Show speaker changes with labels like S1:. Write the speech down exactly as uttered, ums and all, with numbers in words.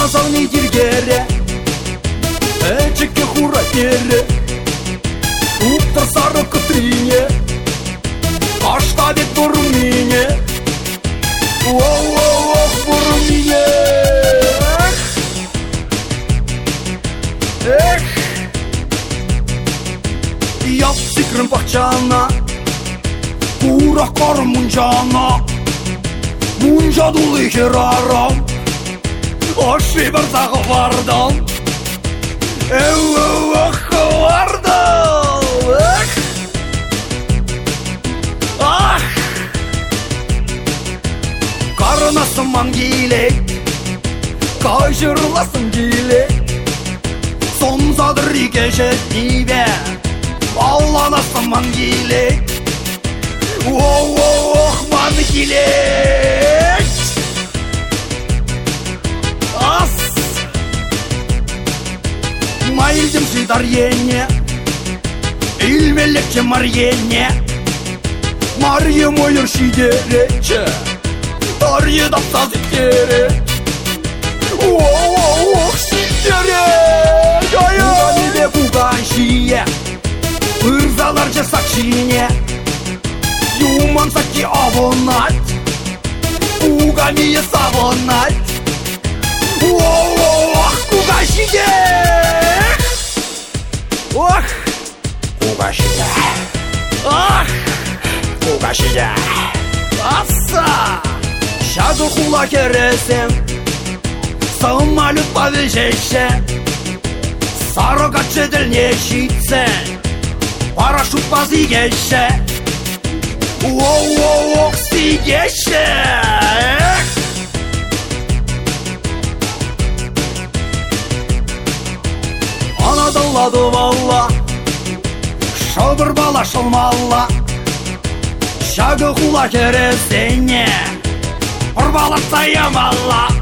S1: назал не диргере, эчеке хура пере, уптар сары кытрине, кашта бет бурмине, ох бурмине, эх, яп сикрым бақчана, курах кар мунжана, мунжа дулы херарам, оши бір тағы бардам, эх, бардам, эх, ах, карынасыман келе, қайжырласым келе, сонзадыр икеше тибе, алланасыман келе, ох, ман келе, ас, майылдым жидарьене, илмелекче марьене, марье мойыр шидерече, тарье дапсаз итере, ох, шидере, уганибе куганшие, ырзаларче сакшине, юман саки авонать, угамие савонать, ох, куганшие, ох, куганшие, ах, куганшие, аса, шагы хула кересен, самолет повезеше, сарыгатчы ділнешитсен, парашют базигеше, ох, стигеше, анадылады валла, шабыр бала шылмалла, шагы хула кересене, ұрбалап таямалла.